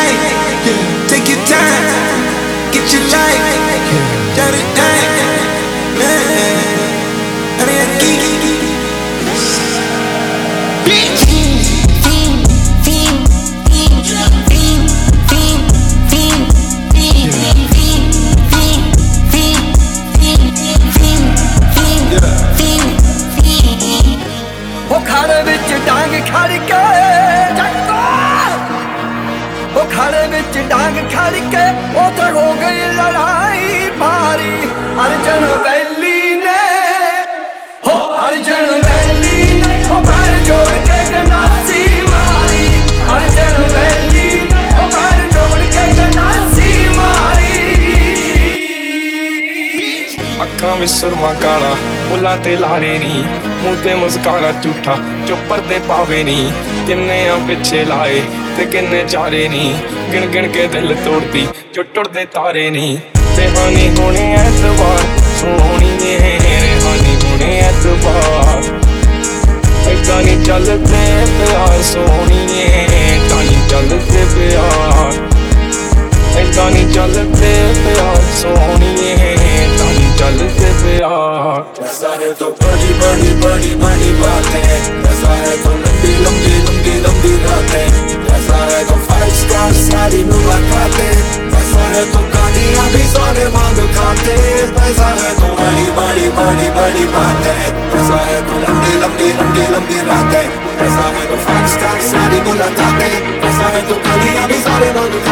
night, take your time, get your life, shut it down. खाड़े विच डांग खड़ के वो खाड़े विच डांग खड़ के उधर हो गई लड़ाई भारी अर्जन वैली ने हो अर्जन वैली ने वो पैर जोड़ के गनासी मारी अर्जन वैली ने वो पैर जोड़ के गनासी मारी अखां विच सुरमा काला बुला ते लारे नी मुँह ते मुस्कारा झूठा चुपर ते पावे नी किन्ने आ पिछे लाए ते किन्ने चारे नी गिन गिन के दिल तोड़ती जो टुटदे तारे नी रेहानी होने ऐतबार सोहणीए रेहानी होने ऐतबार ऐदा नी चलदे प्यार सोहणीए ऐदा नी चलदे प्यार ऐदा नी चलदे प्यार सोहणीए ऐदा नी चलदे प्यार ऐसा है तो बड़ी बड़ी बड़ी बड़ी बातें ऐसा है तो लंबी लंबी लंबी लंबी रातें ऐसा है तो 5 स्टार सारी मुलाकातें ऐसा है तो गाड़ियाँ भी सारे मांग खाते ऐसा है तो बड़ी बड़ी बड़ी बड़ी बातें ऐसा है तो लंबी लंबी लंबी लंबी रातें ऐसा है तो 5 स्टार सारी मुलाकातें ऐसा है तो गाड़ियाँ भी सारे मांग